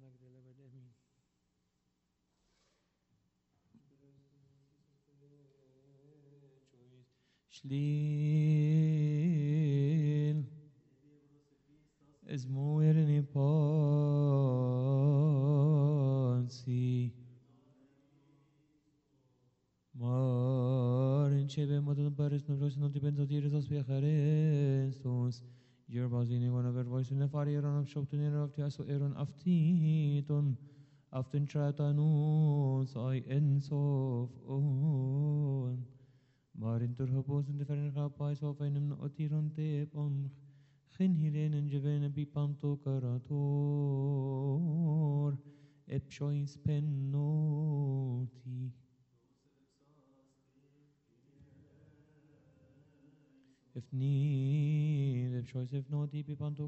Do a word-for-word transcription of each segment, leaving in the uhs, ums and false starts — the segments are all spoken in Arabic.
المجد الأبد آمين. Schleel es mueren ponsi Marin chebe moten paris no rosh no depends on tiris os viajarestos Yerbazini one of her voice in the fire eron of shopton eron of tiaso eron aftiton aften tratanus I ensof on Marin turhopos in the feren rapais of einem otiron tep on Gen hierin en jevene bipanto karator epshois pennoti if need epshois if noti bipanto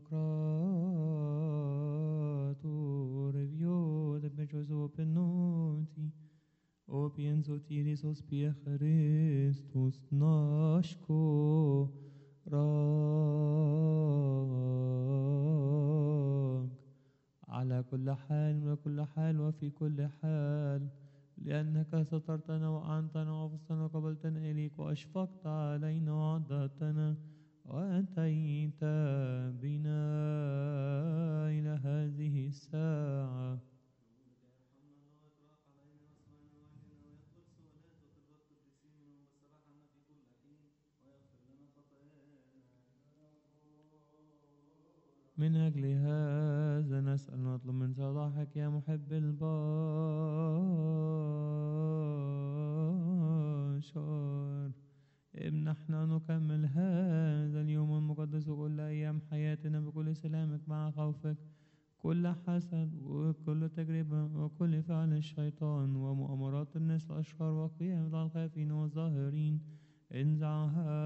krator evio de epshois pennoti opiens otiris ospia Christus nashko راك على كل حال وكل حال وفي كل حال لأنك سترتنا وأعنتنا وفصلنا وقبلتنا إليك وأشفقت علينا وعضدتنا وأتيت بنا إلى هذه الساعة من أجل هذا نسأل نطلب من صلاحك يا محب البشر امنحنا نكمل هذا اليوم المقدس وكل أيام حياتنا بكل سلامك مع خوفك كل حسد وكل تجربة وكل فعل الشيطان ومؤامرات الناس الأشرار وقيام الخائفين والظاهرين انزعها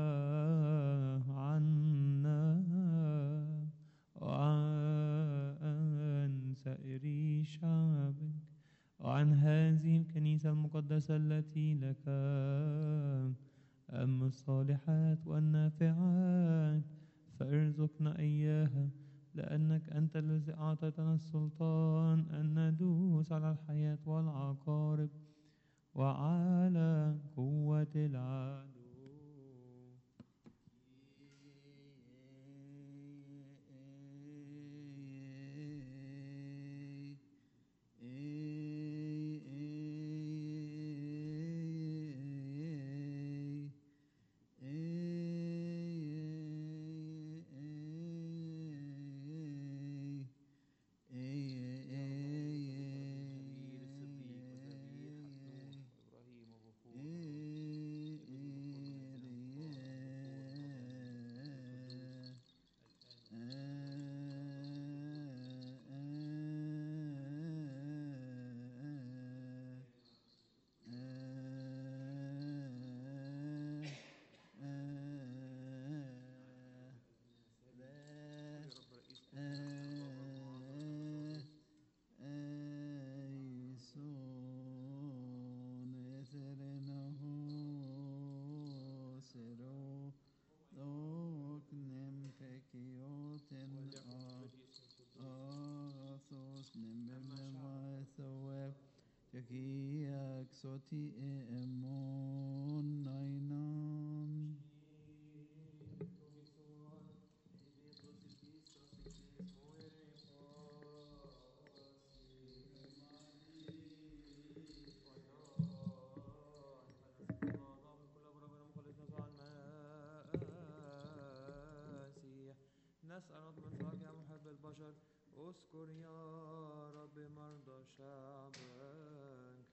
عنا وعن سائر شعبك وعن هذه الكنيسة المقدسة التي لك أما الصالحات والنافعات فارزقنا إياها لأنك أنت الذي أعطيتنا السلطان أن ندوس على الحياة والعقارب وعلى قوة العدو Soti emon nainam نسأل من فضلك يا محب البشر اذكر يا رب مرضى شعبك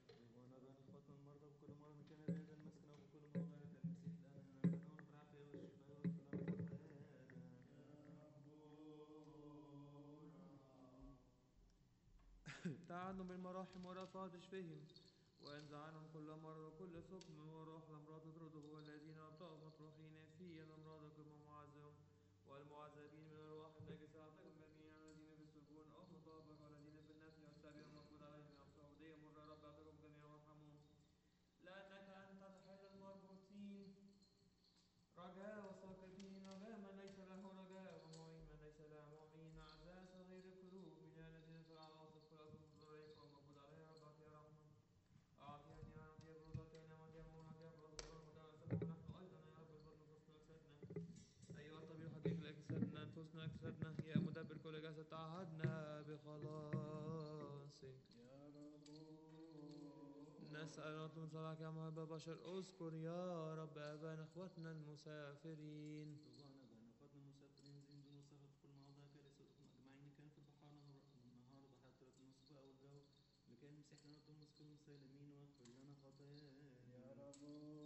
تعانوا بالمراحم ورفعت اشفهم وانزع عنهم كل مرض وكل ثقم وروح الامراض تطرده والذين ابطأوا مطروحين في امراضكم ومعذبهم والمعذبين من الارواح النجسة اعطهم جميعا الذين في السجون او مطابق والذين في النفي والسبي الموجود عليهم يقصوا عبودية مر يا رب اعطهم جميعا وارحمهم لانك انت تحل المربوطين رجاء وساقطين رجاء من ليس له رجاء ومعين من ليس له معين اعزاء صغير القلوب من الذين في العواصف كل يا مدبر كل جسد تعهدنا بخلاصك. نسأل نطلب صلاحك يا محب بشر، اذكر يا رب أبانا إخوتنا المسافرين. رضانا بأن أخواتنا المسافرين زين دون وسخط في كل مواضع كرسولكم أجمعين كان في البحر النهار بحتى النصف أو الجو لكي المسيح لنا تمس كل مسالمين واغفر لنا خطايانا يا رب.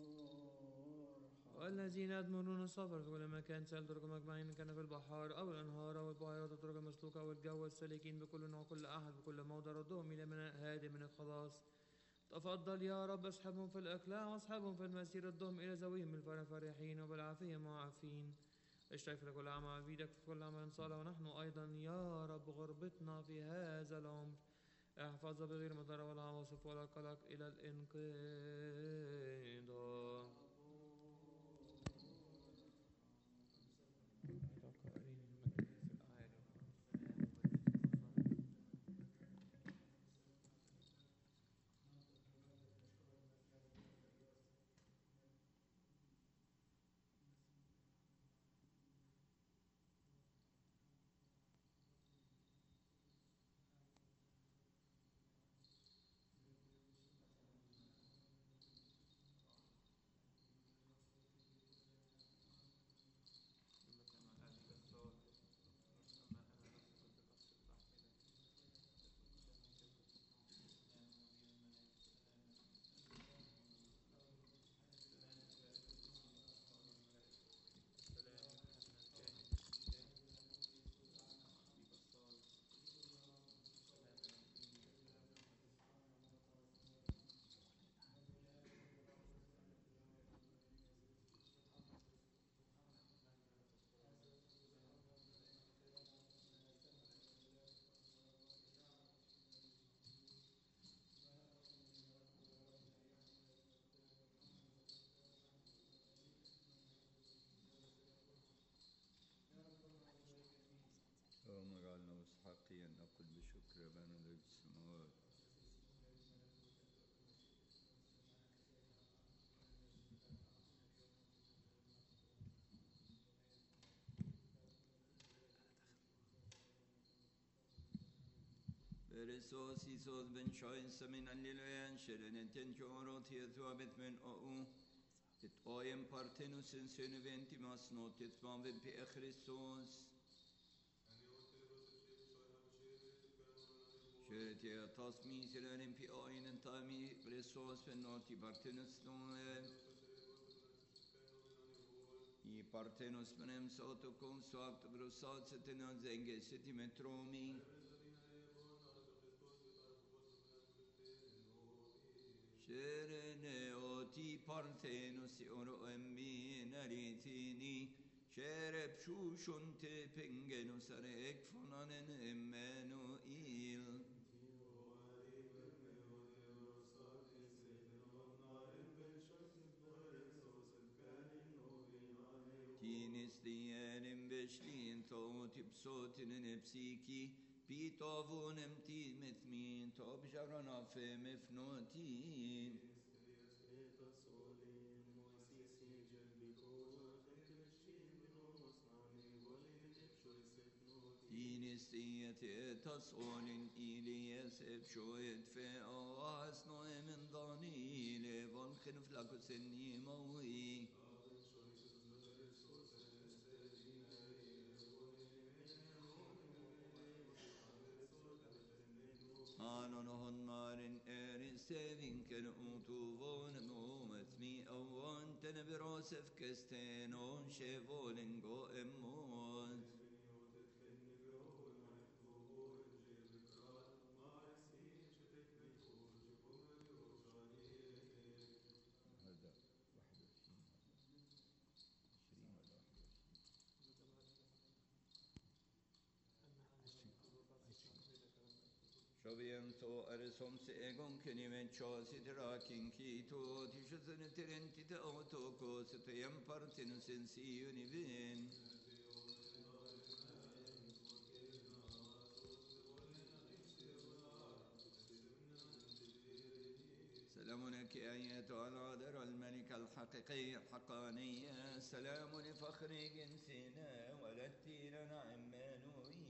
والذين يدمرون السفر في كل مكان سألتركم أجمعين كان في البحار أو الأنهار أو البحيرات الطرق المسلوكة أو الجو والسالكين بكل نوع كل أحد بكل موضع ردهم إلى من هادي من الخلاص. تفضل يا رب اسحبهم في الإقلاع واصحبهم في المسير ردهم إلى ذويهم بالفرح فرحين وبالعافية معافين. اشترك في كل عمل بيدك في كل عمل صالح ونحن أيضا يا رب غربتنا في هذا العمر احفظ بغير مضر ولا عواصف ولا قلق إلى الانقضاء. اللهم اجعلنا مستحقين نقول بشكر أبانا الذي في السماوات. Beresos isos ben şains min allilven şereneten körot yetuabet men au et oyen partenusen sönüventi masnot et vanven pe Christos. Şöret ya tasmi selenin pi aynen tami Christos ben noti partenus noe. I partenus menem sotokum suapt brosat setena zenge setimetromi. Şerene oti partenus oro emmi naritini şerep şuşun tepengenus arek fonanen Emmanuel. Tinis diyenim beşliğin tağutip sotinin hepsiki Pitavonem timet min tobjarana fe mefnotin. Tinis diyete tasolin iliyes efşoet fe avas noemen danile volken flakusen nimawi. Anon honmarin eristevinken utuvon momet mi avon tenebrosef kestenon shevolen go emmon. Shoviento arisom se egon kenimen chosi trakin kito tishosen terenti ta autoko se te partin sensi univin. سلام لك أيتها العذراء الملكة الحقيقية الحقانية. سلام لفخر جنسنا ولدت لنا عمانوية.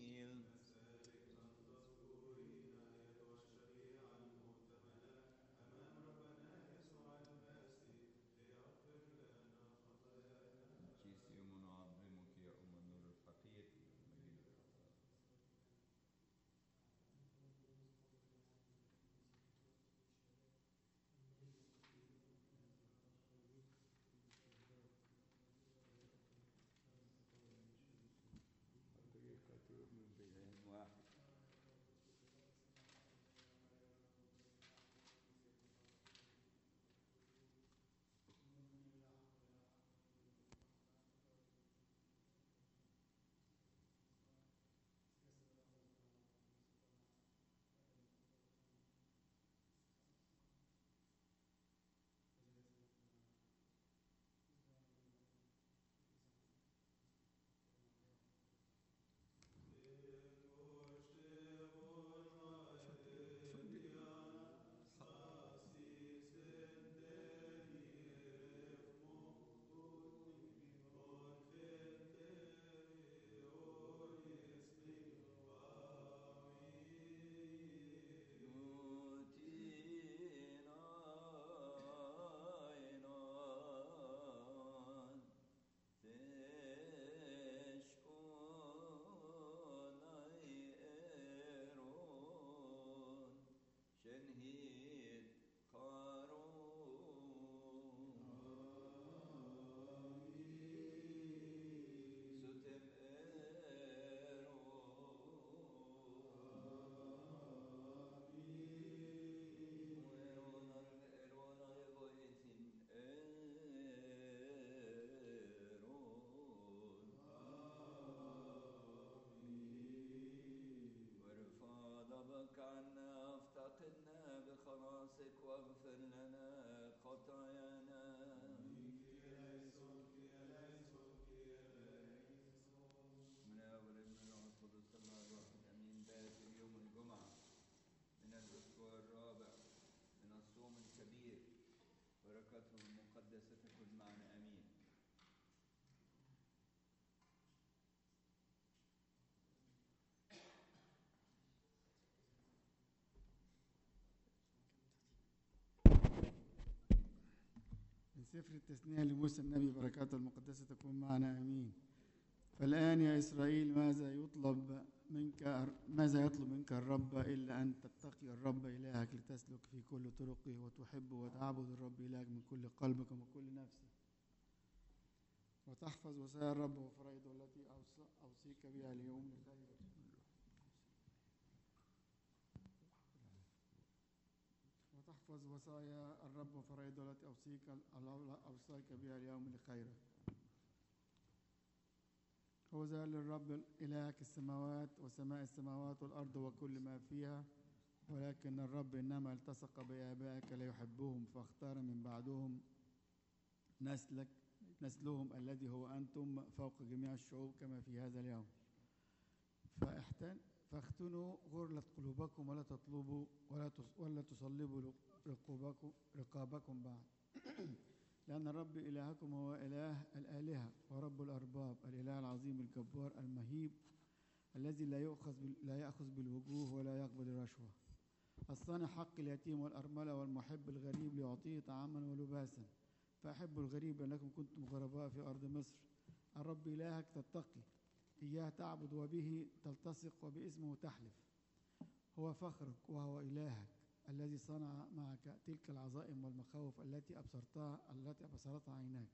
ارفق عنا افتقدنا بخلاصك واغفر لنا خطايانا. من أول من القدس الله الواحد أمين. باكر يوم الجمعة من الأسبوع الرابع من الصوم الكبير، بركته المقدسة تكن معنا أمين. من سفر التثنية لموسى النبي، بركاته المقدسة تكون معنا آمين. فالآن يا إسرائيل، ماذا يطلب منك ماذا يطلب منك الرب إلا أن تتقي الرب إلهك لتسلك في كل طرقه وتحب وتعبد الرب إلهك من كل قلبك ومن كل نفسك، وتحفظ وصايا الرب وفرائضه التي أوصيك بها اليوم لخيرك. وتحفظ وصايا الرب وفرائضه التي أوصيك أوصيك بها اليوم لخيرك. هو ذا للرب إلهك السماوات وسماء السماوات والأرض وكل ما فيها، ولكن الرب إنما التصق بآبائك ليحبهم، فاختار من بعدهم نسلك نسلهم الذي هو أنتم فوق جميع الشعوب كما في هذا اليوم. فاحتن فاختنوا غرلة قلوبكم ولا تطلبوا ولا ولا تصلبوا رقابكم رقابكم بعد. لأن الرب إلهكم هو إله الآلهة ورب الأرباب، الإله العظيم الجبار المهيب، الذي لا يؤخذ لا يأخذ بالوجوه ولا يقبل الرشوة، الصانع حق اليتيم والأرملة والمحب الغريب ليعطيه طعاما ولباسا. فأحبوا الغريب لأنكم كنتم غرباء في أرض مصر. الرب إلهك تتقي، إياه تعبد وبه تلتصق وباسمه تحلف. هو فخرك وهو إلهك الذي صنع معك تلك العظائم والمخاوف التي أبصرتها التي أبصرتها عيناك.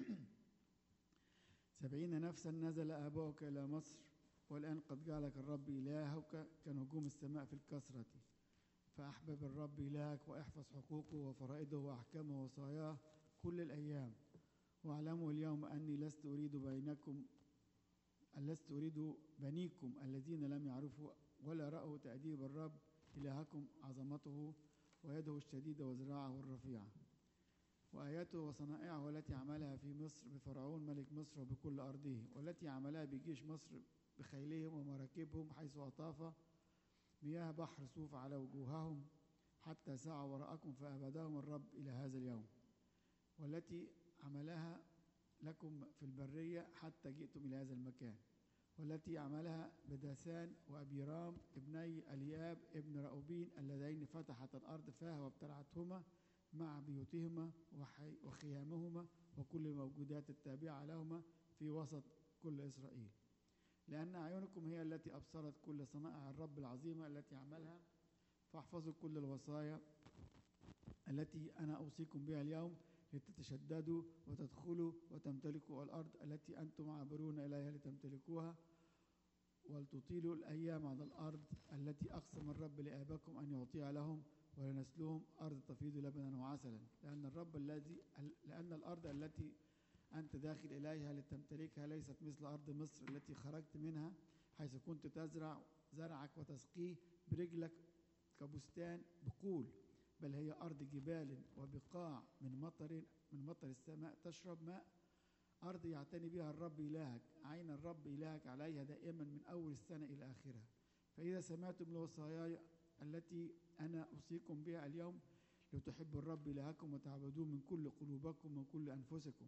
سبعين نفسا نزل آباؤك إلى مصر، والآن قد جعلك الرب إلهك كنجوم السماء في الكثرة. فأحبب الرب إلهك واحفظ حقوقه وفرائضه وأحكامه ووصاياه كل الأيام. واعلموا اليوم أني لست أريد بينكم لست أريد بنيكم الذين لم يعرفوا ولا رأوا تأديب الرب إلهكم عظمته ويده الشديدة وذراعه الرفيعة وآياته وصنائعه التي عملها في مصر بفرعون ملك مصر وبكل أرضه، والتي عملها بجيش مصر بخيلهم ومراكبهم، حيث أطاف مياه بحر صوف على وجوههم حتى سعوا وراءكم فأبداهم الرب إلى هذا اليوم، والتي عملها لكم في البرية حتى جئتم إلى هذا المكان، والتي عملها بداسان وأبيرام ابني الياب ابن رأوبين اللذين فتحت الأرض فاها وابتلعتهما مع بيوتهما وخيامهما وكل الموجودات التابعة لهما في وسط كل إسرائيل. لأن أعينكم هي التي أبصرت كل صنائع الرب العظيمة التي عملها، فاحفظوا كل الوصايا التي أنا أوصيكم بها اليوم لتتشددوا وتدخلوا وتمتلكوا الأرض التي أنتم عابرون إليها لتمتلكوها، ولتطيلوا الأيام على الأرض التي أقسم الرب لآبائكم أن يعطيها لهم ولنسلهم، أرض تفيض لبنا وعسلا. لأن الرب الذي لأن الأرض التي أنت داخل إليها لتمتلكها ليست مثل أرض مصر التي خرجت منها، حيث كنت تزرع زرعك وتسقيه برجلك كبستان بقول، بل هي أرض جبال وبقاع من مطر من مطر السماء تشرب ماء، أرض يعتني بها الرب إلهك، عين الرب إلهك عليها دائما من أول السنة إلى آخرها. فإذا سمعتم الوصايا التي أنا أوصيكم بها اليوم لتحبوا الرب إلهكم وتعبدوه من كل قلوبكم ومن كل أنفسكم،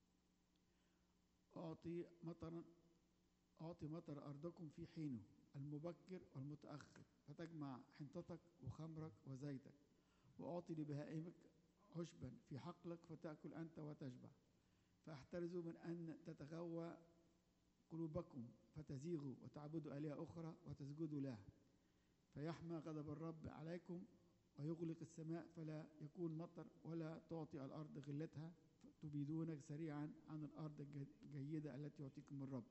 أعطي مطرا أعطي مطر أرضكم في حينه المبكر والمتأخر، فتجمع حنطتك وخمرك وزيتك، وأعطي لبهائمك عشبا في حقلك فتأكل أنت وتشبع. فاحترزوا من أن تتغوى قلوبكم فتزيغوا وتعبدوا آلهة أخرى وتسجدوا لها، فيحمى غضب الرب عليكم ويغلق السماء فلا يكون مطر ولا تعطي الأرض غلتها، تبيدونك سريعا عن الأرض الجيدة التي يعطيكم الرب.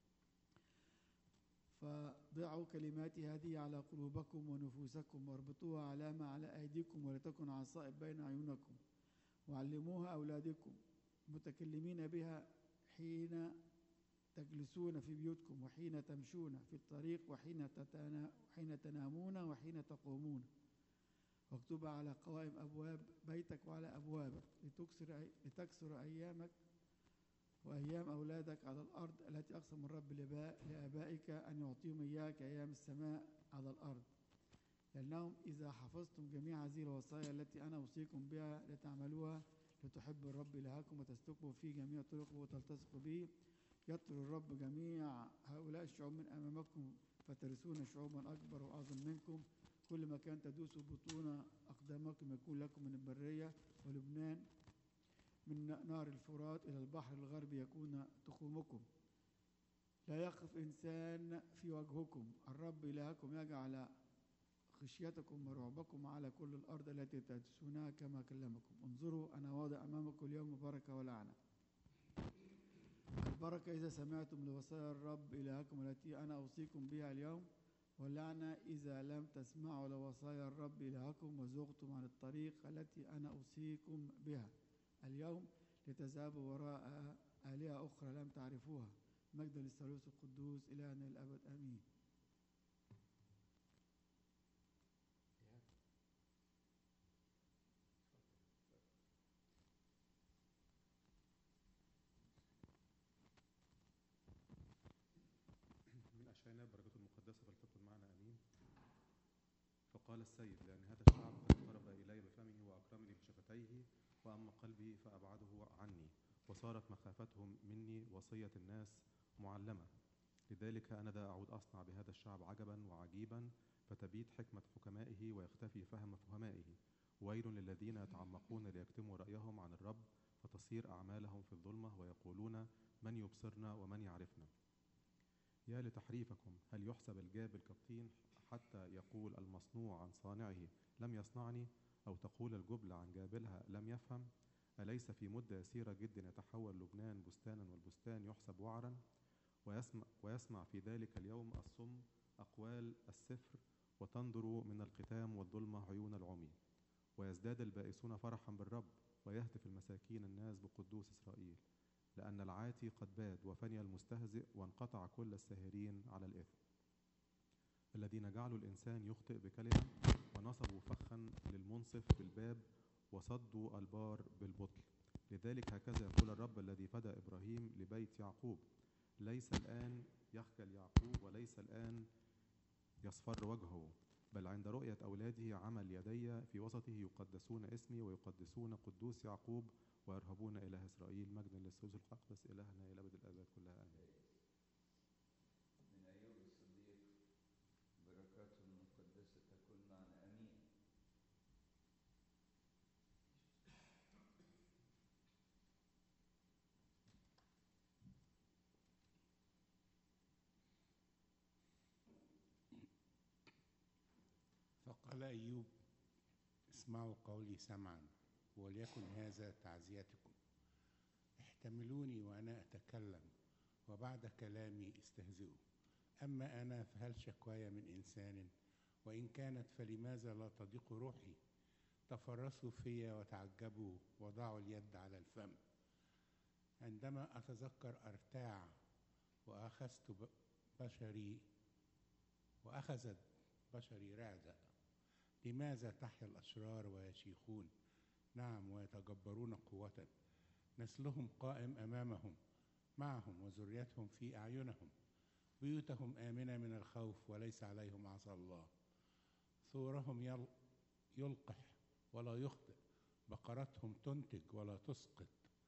فضعوا كلماتي هذه على قلوبكم ونفوسكم واربطوها علامة على أيديكم ولتكن عصائب بين عيونكم، وعلموها أولادكم متكلمين بها حين تجلسون في بيوتكم وحين تمشون في الطريق وحين تتنا وحين تنامون وحين تقومون، واكتب على قوائم أبواب بيتك وعلى أبوابك لتكسر لتكسر أيامك وأيام أولادك على الأرض التي أقسم الرب لآبائك أن يعطيهم إياك أيام السماء على الأرض، لأنهم إذا حفظتم جميع هذه الوصايا التي أنا أوصيكم بها لتعملوها لتحبوا الرب إلهكم وتسلكوا في جميع طرقه وتلتصقوا به، يطرد الرب جميع هؤلاء الشعوب من أمامكم فترثون شعوبا أكبر وأعظم منكم، كل مكان تدوسوا بطون أقدامكم يكون لكم من البرية ولبنان، من نار الفرات إلى البحر الغربي يكون تخومكم. لا يخف إنسان في وجهكم، الرب إلهكم يجعل خشيتكم ورعبكم على كل الأرض التي تدوسونها كما كلمكم. انظروا أنا واضع أمامكم اليوم بركة ولعنة. البركة إذا سمعتم لوصايا الرب إلهكم التي أنا أوصيكم بها اليوم، واللعنة إذا لم تسمعوا لوصايا الرب إلهكم وزغتم عن الطريق التي أنا أوصيكم بها اليوم لتذهبوا وراء آلهة أخرى لم تعرفوها. مجد للثالوث القدوس إلهنا الأبد آمين. من أشعياء بركته المقدسة فلتكن معنا آمين. فقال السيد: لأن هذا الشعب قد اقترب إلي بفمه وأكرمني بشفتيه، وأما قلبي فأبعده عني، وصارت مخافتهم مني وصية الناس معلمة. لذلك أنا ذا أعود أصنع بهذا الشعب عجبا وعجيبا، فتبيد حكمة حكمائه ويختفي فهم فهمائه. ويل للذين يتعمقون ليكتموا رأيهم عن الرب، فتصير أعمالهم في الظلمة، ويقولون: من يبصرنا ومن يعرفنا؟ يا لتحريفكم، هل يحسب الجابل كالطين حتى يقول المصنوع عن صانعه لم يصنعني؟ أو تقول الجبل عن جابلها لم يفهم؟ أليس في مدة يسيرة جدا يتحول لبنان بستانا والبستان يحسب وعرا؟ ويسمع, ويسمع في ذلك اليوم الصم أقوال السفر، وتنظر من الختام والظلمة عيون العمي. ويزداد البائسون فرحا بالرب، ويهتف المساكين الناس بقدوس إسرائيل، لأن العاتي قد باد وفني المستهزئ، وانقطع كل الساهرين على الإثم، الذين جعلوا الإنسان يخطئ بكلمة، ونصبوا فخا للمنصف بالباب، وصدوا البار بالبطل. لذلك هكذا يقول الرب الذي فدى إبراهيم لبيت يعقوب: ليس الآن يخجل يعقوب، وليس الآن يصفر وجهه، بل عند رؤية أولاده عمل يدي في وسطه يقدسون اسمي، ويقدسون قدوس يعقوب، ويرهبون إله إسرائيل. مجدا للثالوث الأقدس إلهنا إلى أبد الآباد كلها آمين. من أيوب الصديق بركاته المقدسة تكون معنا آمين. فقال أيوب: اسمعوا قولي سمعا، وليكن هذا تعزيتكم. احتملوني وأنا أتكلم، وبعد كلامي استهزئوا. أما أنا فهل شكواي من إنسان؟ وإن كانت فلماذا لا تضيق روحي؟ تفرسوا في وتعجبوا، وضعوا اليد على الفم. عندما أتذكر أرتاع، وأخذت بشري وأخذت بشري رعدة. لماذا تحيا الأشرار ويشيخون؟ نعم، ويتجبرون قوة. نسلهم قائم أمامهم، معهم وذريتهم في أعينهم. بيوتهم آمنة من الخوف، وليس عليهم عصا الله. ثورهم يلقح ولا يخطئ، بقرتهم تنتج ولا تسقط.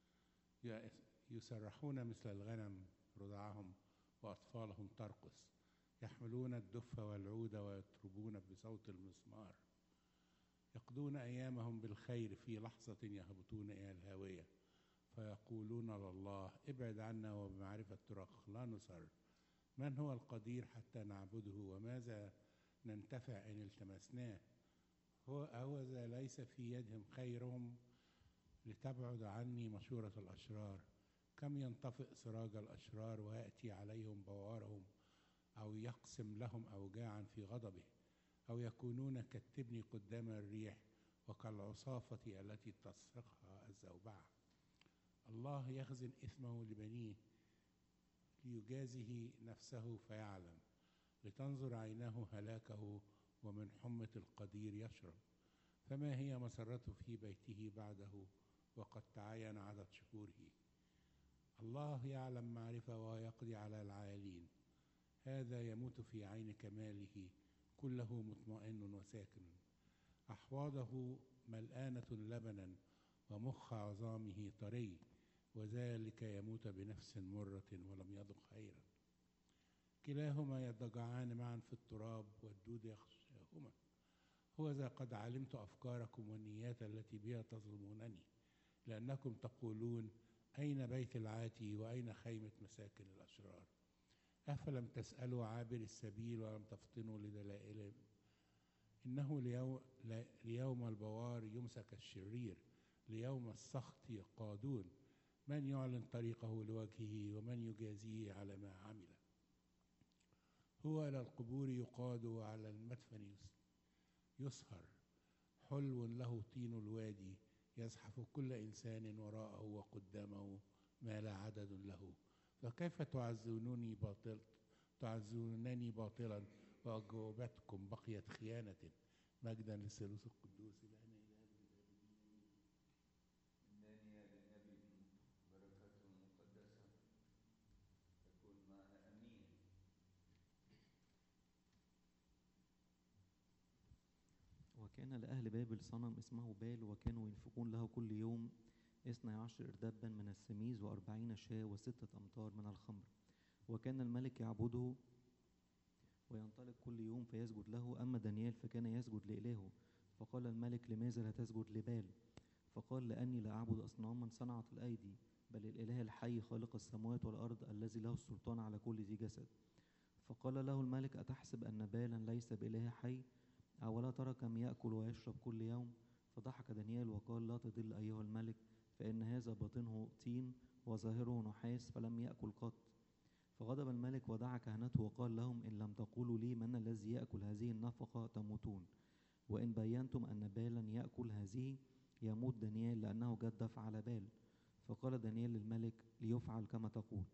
يسرحون مثل الغنم رضعهم، وأطفالهم ترقص. يحملون الدف والعود، ويطربون بصوت المزمار. يقضون أيامهم بالخير، في لحظة يهبطون إلى الهاوية. فيقولون لله: ابعد عنا، وبمعرفة طرق لا نصر. من هو القدير حتى نعبده؟ وماذا ننتفع إن التمسناه؟ هو هوذا ليس في يدهم خيرهم، لتبعد عني مشورة الأشرار. كم ينطفئ سراج الأشرار، ويأتي عليهم بوارهم، أو يقسم لهم أوجاعا في غضبه، أو يكونون كالتبن قدام الريح، وكالعصافة التي تصرخها الزوبعة. الله يخزن إثمه لبنيه، ليجازه نفسه فيعلم، لتنظر عيناه هلاكه ومن حمة القدير يشرب. فما هي مسرته في بيته بعده وقد تعين عدد شهوره. الله يعلم معرفة ويقضي على العالين. هذا يموت في عين كماله، كله مطمئن وساكن. أحواضه ملآنة لبنا ومخ عظامه طري، وذلك يموت بنفس مرة ولم يذق خيرا. كلاهما يضجعان معا في التراب والدود يخشاهما. هو ذا قد علمت أفكاركم والنيات التي بها تظلمونني، لأنكم تقولون أين بيت العاتي وأين خيمة مساكن الأشرار. أفلم تسألوا عابر السبيل ولم تفطنوا لدلائلهم. إنه ليوم, ليوم البوار يمسك الشرير، ليوم السخط يقادون. من يعلن طريقه لوجهه ومن يجازيه على ما عمل. هو إلى القبور يقاد وعلى المدفن يسهر. حلو له طين الوادي، يزحف كل إنسان وراءه وقدامه ما لا عدد له. فكيف تعزونني باطل تعزونني باطلا وأجوبتكم بقيت خيانة. مجدا للثالوث القدوس الآن إلى إنني يا النبي بركته المقدسة تكون معنا أمين. وكان لأهل بابل صنم اسمه بال، وكانوا ينفقون له كل يوم اثني عشر إردابا من السميز وأربعين شاة وستة أمتار من الخمر. وكان الملك يعبده وينطلق كل يوم فيسجد له. أما دانيال فكان يسجد لإلهه. فقال الملك: لماذا لا تسجد لبال؟ فقال: لأني لا أعبد أصناما صنعت الأيدي، بل الإله الحي خالق السماوات والأرض الذي له السلطان على كل ذي جسد. فقال له الملك: أتحسب أن بالا ليس بإله حي؟ أولا ترى كم يأكل ويشرب كل يوم؟ فضحك دانيال وقال: لا تضل أيها الملك، فإن هذا باطنه طين وظاهره نحاس، فلم يأكل قط. فغضب الملك ودعا كهنته وقال لهم: إن لم تقولوا لي من الذي يأكل هذه النفقة تموتون، وإن بينتم أن بالا يأكل هذه يموت دانيال، لأنه جدف على بال. فقال دانيال للملك: ليفعل كما تقول.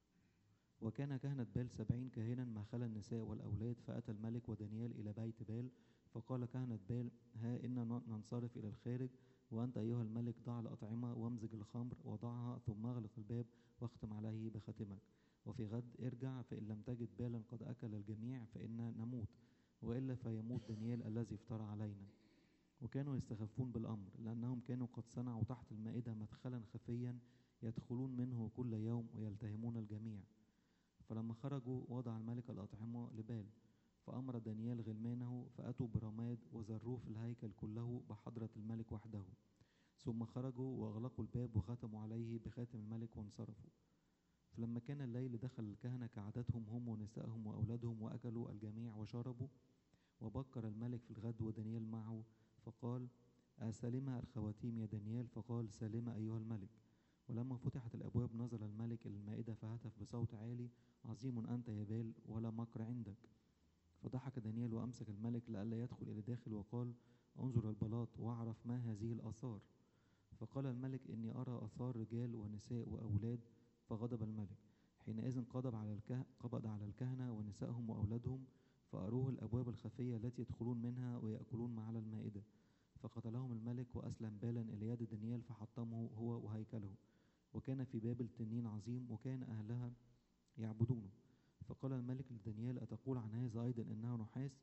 وكان كهنة بال سبعين كاهنا ما خلا النساء والأولاد. فأتى الملك ودانيال إلى بيت بال. فقال كهنة بال: ها إننا ننصرف إلى الخارج، وأنت أيها الملك ضع الأطعمة وامزج الخمر وضعها، ثم اغلق الباب واختم عليه بختمك. وفي غد ارجع، فإن لم تجد بالا قد أكل الجميع فإنا نموت، وإلا فيموت دانيال الذي افترى علينا. وكانوا يستخفون بالأمر، لأنهم كانوا قد صنعوا تحت المائدة مدخلا خفيا يدخلون منه كل يوم ويلتهمون الجميع. فلما خرجوا وضع الملك الأطعمة لبال. فأمر دانيال غلمانه فأتوا برماد وزروه في الهيكل كله بحضرة الملك وحده. ثم خرجوا وأغلقوا الباب وختموا عليه بخاتم الملك وانصرفوا. فلما كان الليل دخل الكهنة كعادتهم هم ونسائهم وأولادهم، وأكلوا الجميع وشربوا. وبكر الملك في الغد ودانيال معه، فقال: أسالمة الخواتيم يا دانيال؟ فقال: سالمة أيها الملك. ولما فتحت الأبواب نظر الملك إلى المائدة فهتف بصوت عالي: عظيم أنت يا بال، ولا مكر عندك. فضحك دانيال وأمسك الملك لئلا يدخل إلى داخل، وقال: انظر البلاط واعرف ما هذه الآثار. فقال الملك: إني أرى آثار رجال ونساء وأولاد. فغضب الملك. حينئذ قضب على الكه... قبض على الكهنة ونسائهم وأولادهم، فأروه الأبواب الخفية التي يدخلون منها ويأكلون مع على المائدة. فقتلهم الملك وأسلم بالا إلى يد دانيال فحطمه هو وهيكله. وكان في بابل تنين عظيم، وكان أهلها يعبدونه. فقال الملك لدانيال: أتقول عن هذا أيضا إنه نحاس؟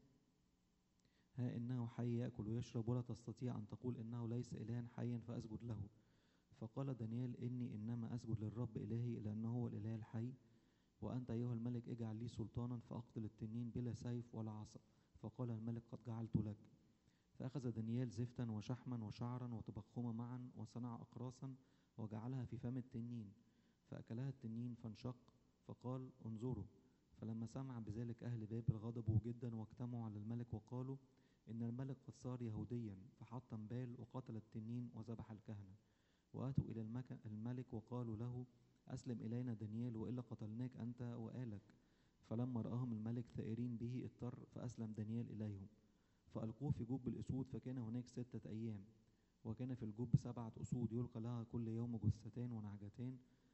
ها إنه حي يأكل ويشرب، ولا تستطيع أن تقول إنه ليس إلها حيا فأسجد له. فقال دانيال: إني إنما أسجد للرب إلهي، لأنه هو الإله الحي. وأنت أيها الملك اجعل لي سلطانا فأقتل التنين بلا سيف ولا عصا. فقال الملك: قد جعلت لك. فأخذ دانيال زفتا وشحما وشعرا وتبخما معا، وصنع أقراصا وجعلها في فم التنين، فأكلها التنين فانشق. فقال: انظروا. فلما سمع بذلك أهل بابل غضبوا جدا واجتمعوا على الملك وقالوا: إن الملك قد صار يهوديا، فحطم بال وقتل التنين وذبح الكهنة. وأتوا إلى الملك وقالوا له: أسلم إلينا دانيال، وإلا قتلناك أنت وآلك. فلما رآهم الملك ثائرين به اضطر فأسلم دانيال إليهم. فألقوه في جب الأسود، فكان هناك ستة أيام. وكان في الجب سبعة أسود يلقى لها كل يوم جثتان ونعجتان.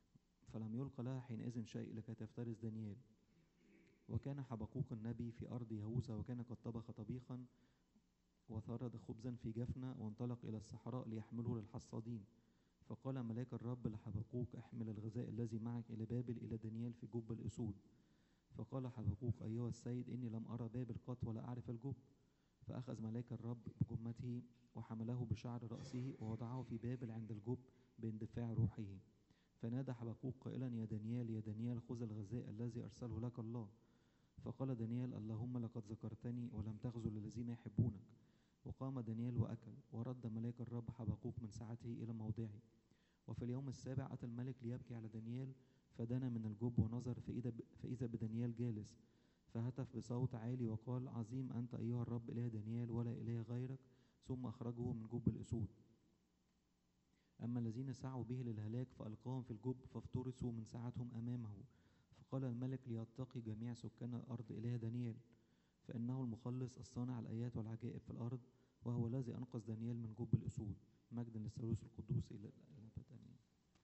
فلم يلق لها حينئذ شيء لكي تفترس دانيال. وكان حبقوق النبي في أرض يهوذا، وكان قد طبخ طبيخا وثرد خبزا في جفنة، وانطلق إلى الصحراء ليحمله للحصادين. فقال ملاك الرب لحبقوق: احمل الغذاء الذي معك إلى بابل إلى دانيال في جب الأسود. فقال حبقوق: أيها السيد، إني لم أرى بابل قط ولا أعرف الجب. فأخذ ملاك الرب بجمته وحمله بشعر رأسه ووضعه في بابل عند الجب باندفاع روحه. فنادى حبقوق قائلا: يا دانيال يا دانيال، خذ الغذاء الذي أرسله لك الله. فقال دانيال: اللهم لقد ذكرتني ولم تخذل الذين يحبونك. وقام دانيال وأكل. ورد ملاك الرب حبقوق من ساعته إلى موضعه. وفي اليوم السابع أتى الملك ليبكي على دانيال، فدنا من الجب ونظر فإذا بدانيال جالس، فهتف بصوت عالي وقال: عظيم أنت أيها الرب إله دانيال، ولا إله غيرك. ثم أخرجه من جب الأسود. أما الذين سعوا به للهلاك فألقاهم في الجب، فافترسوا من ساعتهم أمامه. فقال الملك: ليتقي جميع سكان الأرض إله دانيال، فإنه المخلص الصانع الآيات والعجائب في الأرض، وهو الذي أنقذ دانيال من جب الأسود. مجدا للثالوث القدوس إلى الأبد آمين.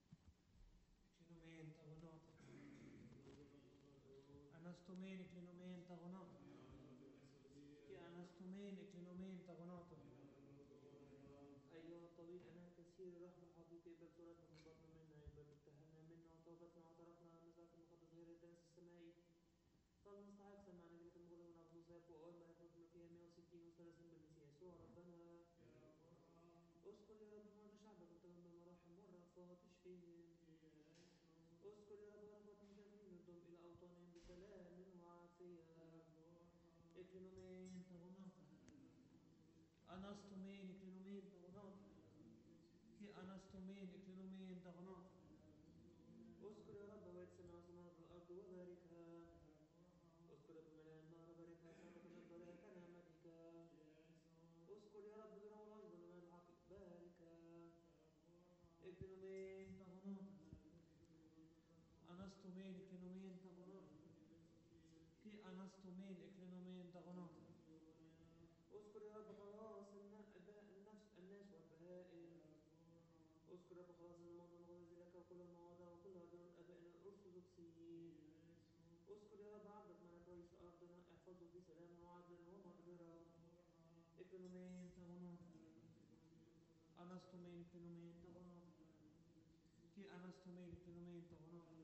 Anastomene klinomen tagonato. Ki anastomene klinomen tagonato. أيها الطويل أنا كثير الرحمة الحقيقي بل صورتنا من بطن منا بل ابتهلنا منا وتوبتنا واعترفنا أن نزعك المقدس غير الدنس السمائي. فلنستحق سمعنا كلمة المغلق ونعبد نصيب وأول ما يكون فيها مئة وستين وثلاثين بالمسيح يسوع ربنا. اذكر يا رب مرضى شعبك وتمم المراحم والرأفات اشفيهم. اذكر يا رب رغبة المسافرين ردهم إلى أوطانهم بسلام وعافية. اكلينومين تغناطا. أنستومين اكلينومين تغناطا. كي أنستومين اكلينومين تغناطا. اذكر يا رب ويت سماء وسماء الأرض وباركها. اذكر يا رب ملاء النار وباركها سماء الأرض كنعمتك. اذكر يا رب ذروة العشب والماء الحق باركها. اكلينومين تغناطا. أنستومين اكلينومين تغناطا. كي أنستومين اكلينومين تغناطا. اذكر يا رب خلاص النفس الناس والبهائم. اذكر يا رب خلاص الموضوع المغذي لك وكل المواضع وكل أدور أبائنا الأرثوذكسيين. اذكر يا رب عبدك ملك رئيس أرضنا، احفظه في سلام وعدل ومقدرة. اكلينومين تغناطا. أنستومين اكلينومين تغناطا. كي أنستومين اكلينومين تغناطا.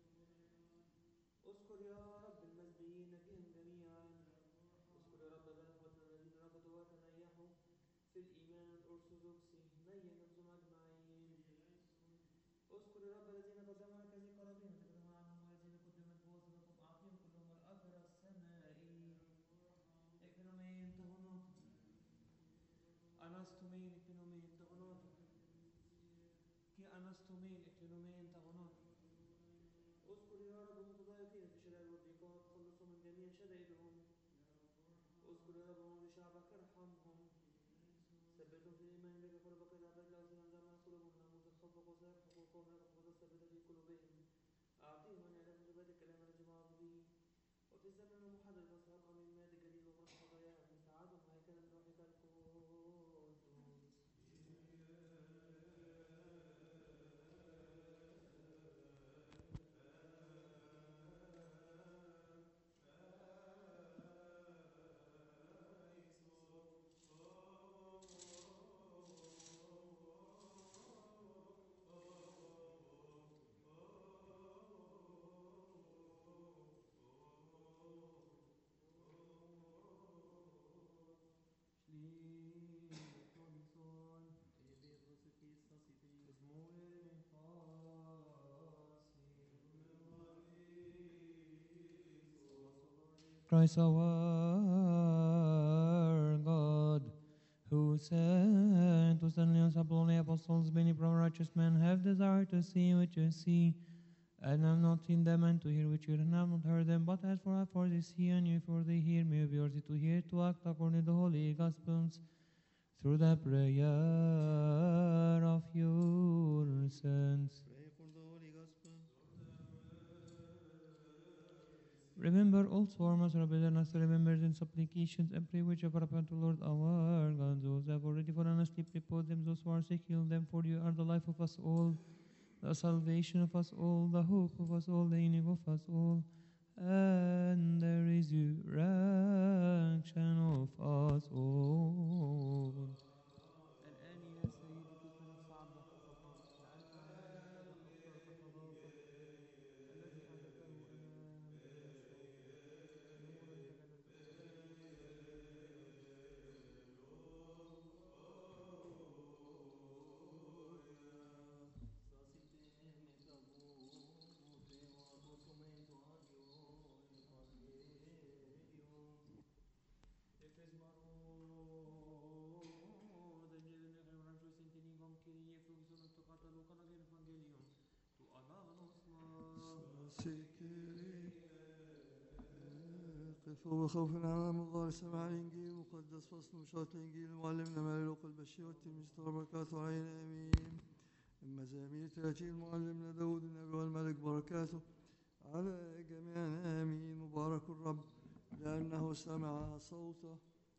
اذكر يا رب المسبيين نجيهم جميعا. اذكر يا رب بنخوتنا الذين رفضوا وتنيحوا في الإيمان الأرثوذكسي، نيا نفسهم أجمعين. اذكر يا رب الذين قدموا لك هذه القرابين وتكلم عنهم، والذين قدمت بواسطتهم أعطيهم كلهم الأثر السمائي. اكلينومين تغناطا. أنستومين اكلينومين تغناطا. كي أنستومين اكلينومين تغناطا. اذكر يا رب المتضايقين في الشدائد والضيقات، خلصهم من جميع شدائدهم. اذكر يا رب موضي شعبك ارحمهم. ثبتهم في الإيمان لك قلوبك إلى عباد الأوثان جمع قلوبهم ناموس خوفك وسائر حقوقهم لك القدس ثبت في قلوبهم. أعطيهم أن يعرفوا ثبات الكلام الذي وعظوا به، وفي الزمن المحدد فاستحقهم من الماء الجديد وغرق خطاياهم مساعدهم هيكلا من روحك القدوس. Christ our God, who said to suddenly unsubtle the apostles, many from righteous men have desired to see which you see, and have not seen them, and to hear which you have not heard them. But as for I, for they see, and you for they hear, may be worthy to hear, to act according to the holy Gospels, through the prayer of your saints. Pray for the Holy Gospel. Remember also our Master of us, remembers in supplications and pray which have upon the Lord our God. Those who have already fallen asleep, repose them. Those who are sick, heal them, for you are the life of us all. the salvation of us all, the hope of us all, the ending of us all, and the resurrection of us all. الآن يا سيدي كيف نفس عبدك فقط لأنك هكذا قد اخترت خلاصك الذي أعددته أمام جميع الشعوب نورا كجلد قفوا بخوف أمام الله سمع الإنجيل المقدس فصل مشاهد الإنجيل معلمنا مالوق البشير والتلميذ بركاته علينا آمين. المزامير ثلاثين معلمنا داود النبي والملك بركاته على جميعنا آمين. مبارك الرب لأنه سمع صوته.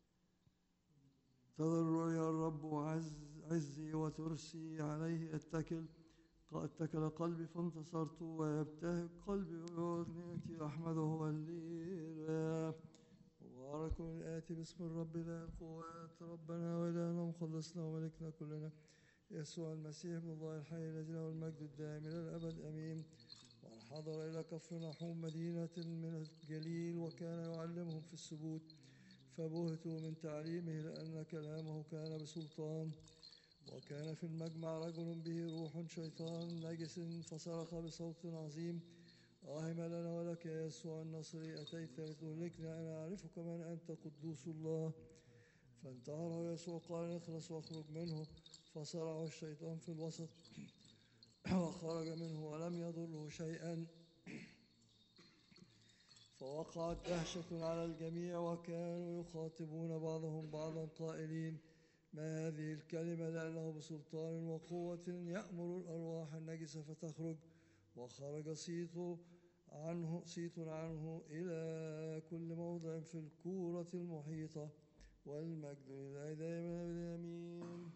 تضرعي الرب وعز عزي وترسي عليه اتكل. اتكل قلبي فانتصرت ويبتهج قلبي وأغنيتي أحمده هللويا. مبارك الآتي باسم الرب إله القوات ربنا وإلهنا مخلصنا وملكنا كلنا يسوع المسيح ابن الله الحي الذي له المجد الدائم إلى الأبد آمين. وانحدر إلى كفر نحوم مدينة من الجليل وكان يعلمهم في السبوت فبهتوا من تعليمه لأن كلامه كان بسلطان. وكان في المجمع رجل به روح شيطان نجس فصرخ بصوت عظيم آهم لنا ولك يا يسوع الناصري أتيت لتهلكنا أنا أعرفك من أنت قدوس الله. فانتهره يسوع قال اخلص واخرج منه فصرعه الشيطان في الوسط وخرج منه ولم يضره شيئا. فوقعت دهشة على الجميع وكانوا يخاطبون بعضهم بعضا قائلين ما هذه الكلمة لأنه بسلطان وقوة يأمر الأرواح النجسة فتخرج. وخرج صيت عنه صيت عنه إلى كل موضع في الكورة المحيطة والمجد لله دائما آمين.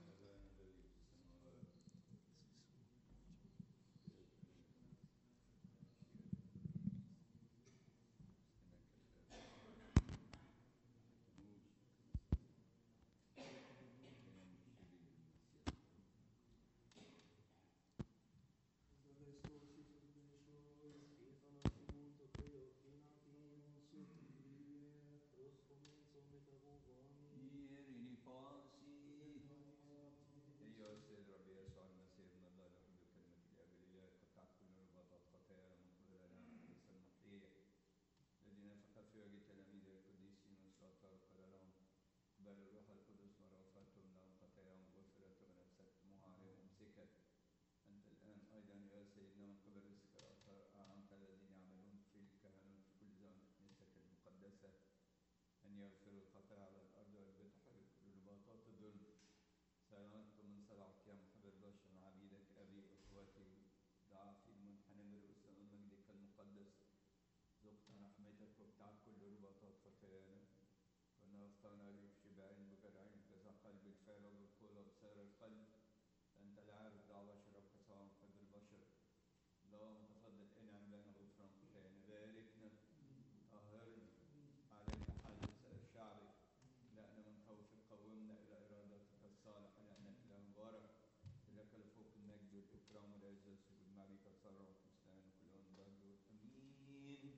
أن يغفر الخطايا على الأرض والبتحر رباطات الظلم. سلامت من سبع أيام حبر بشر عبيدك أبي أخوتي ضعفي المنحنى برؤوس مجدك المقدس ذقت رحمتك وابتعد كل رباطات خطايانا. كنا أخطأنا لي شبعين بجرعين كذا قلب الفارغ بالقول وبصار القلب أنت لا عارف دع بشر وكسوان قلب البشر. اللهم تفضل انعم لنا غفران خطايانا باركنا طهرنا علينا حل شعبك لأن من خوفك قومنا إلى إرادتك الصالحة لأنك لا مبارك لك الفوق المجد والإكرام والعز والسجود مع بك الثروة والفستان وكل يوم برضو أمين.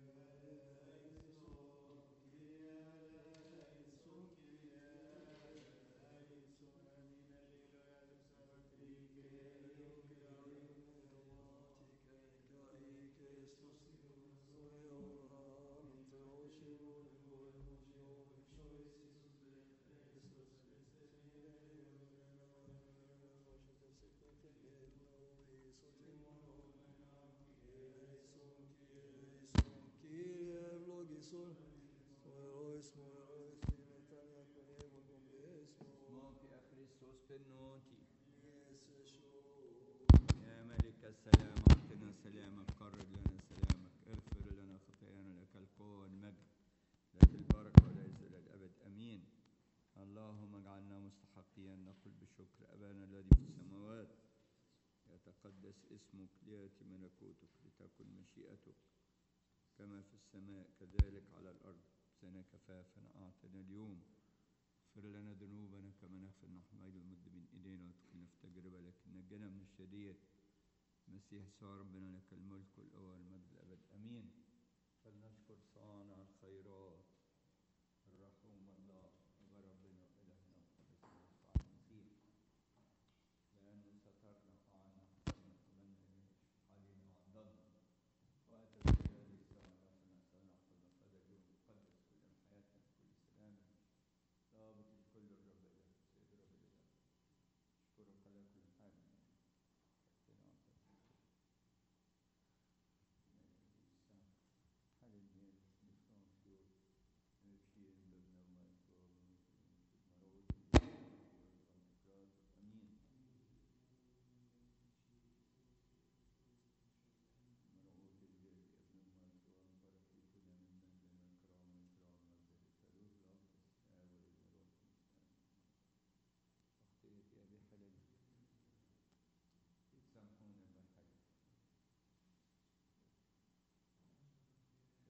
يا ملك السلام أعطنا سلامك قرر لنا سلامك اغفر لنا خطايانا لك القوة والمجد لك البركة والعز إلى الأبد آمين. اللهم اجعلنا مستحقين نقول بشكر أبانا الذي في السماوات يتقدس اسمك، ليأتي ملكوتك، لتكن مشيئتك كما في السماء كذلك على الأرض. زنا كفافنا أعطنا اليوم، اغفر لنا ذنوبنا كما نغفر نحن أيضا المذنبين إلينا، وادخلنا في تجربة لكن نجنا من الشرير. مسيح يسوع ربنا لك الملك والقوة والمجد الأبد، أمين. فلنشكر صانع الخيرات